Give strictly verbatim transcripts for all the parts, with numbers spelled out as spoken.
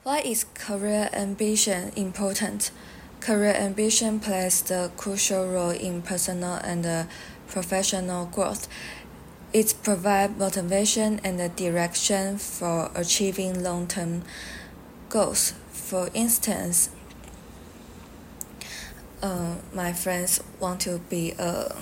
Why is career ambition important? Career ambition plays the crucial role in personal and uh, professional growth. It provides motivation and a direction for achieving long-term goals. For instance, uh, my friends want to be a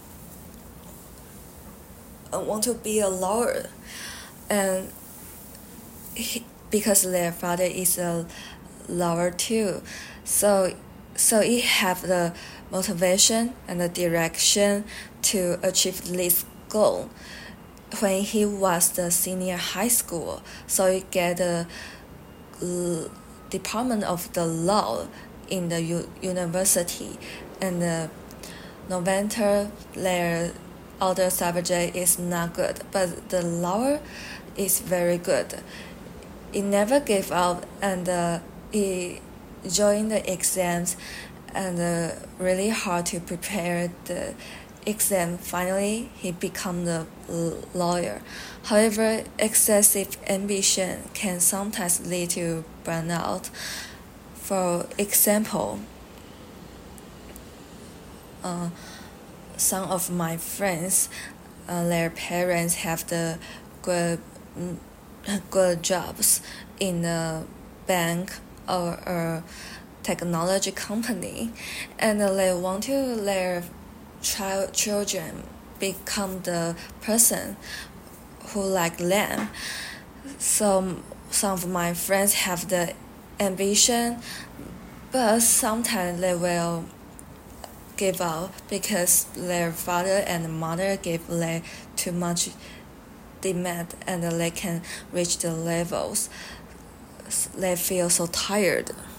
uh, want to be a lawyer, and he, because their father is a lawyer too, so so it have the motivation and the direction to achieve this goal. When he was the senior high school, so he get the uh, department of the law in the u- university, and uh, no matter their other subject is not good, but the law is very good. He never gave up, and uh, he joined the exams, and uh, really hard to prepare the exam. Finally, he become the lawyer. However, excessive ambition can sometimes lead to burnout. For example, uh, some of my friends, uh, their parents have the good good jobs in a bank or a technology company, and they want to their child children become the person who like them. So some of my friends have the ambition, but sometimes they will give up because their father and mother give them too much demand, and they can reach the levels they feel so tired.